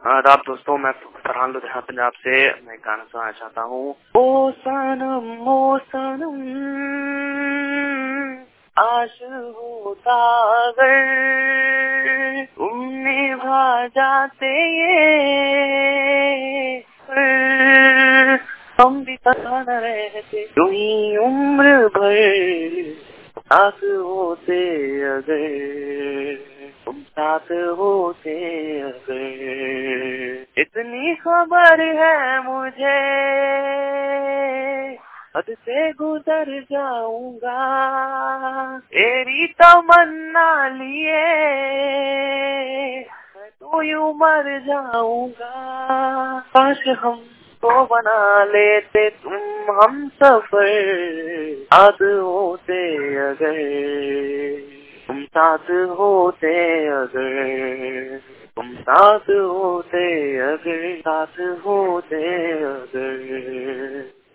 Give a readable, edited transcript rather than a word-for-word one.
आदाब दोस्तों, मैं फरहान लुधियाना पंजाब से मैं गाना सुनाना चाहता हूँ। ओ सनम आश होता अगर तुम निभा जाते ये पर हम भी पता न रहते यूं ही उम्र भर साथ होते अगर तुम साथ होते अगर। इतनी खबर है मुझे हद से गुजर जाऊंगा तेरी तमन्ना लिए मैं तो यूं मर जाऊंगा। काश हम तो बना लेते तुम हम सफर साथ होते अगर तुम साथ होते अगर तुम साथ होते अगर साथ होते अगर।